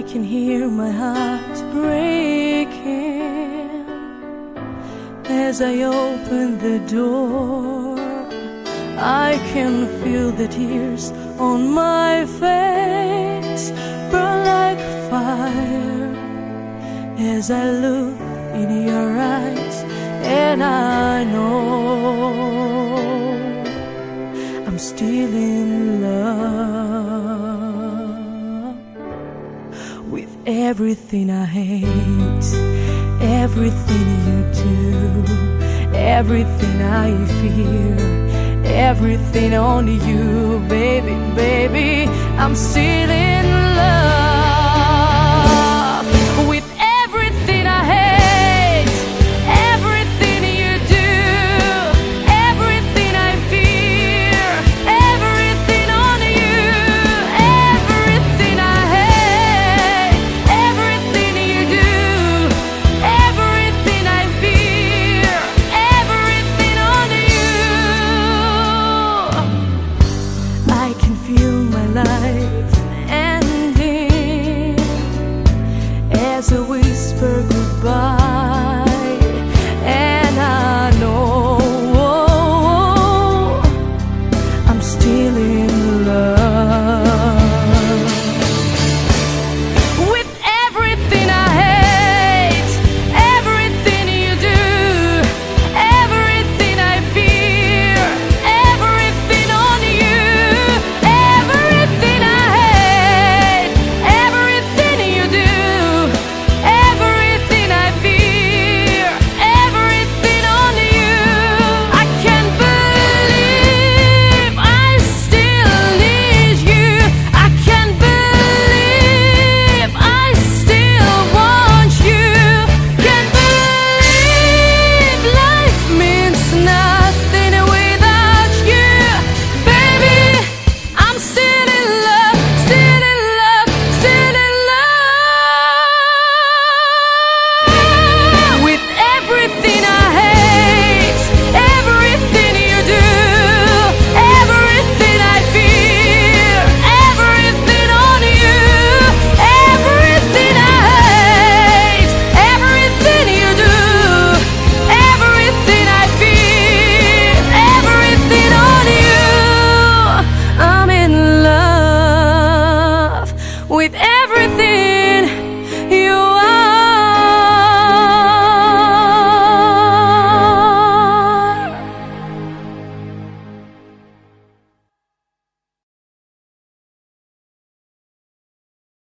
can hear my heart breaking as I open the door. I can feel the tears on my face burn like fire as I look in your eyes, and I know I'm still in love with everything I hate, everything you do, everything I fear, everything on you, baby, baby. I'm still in love with everything I hate, everything you do, everything I fear, everything on you, everything I hate, everything you do, everything I fear, everything on you. I can feel my life ending as I whisper goodbye, and I know I'm still in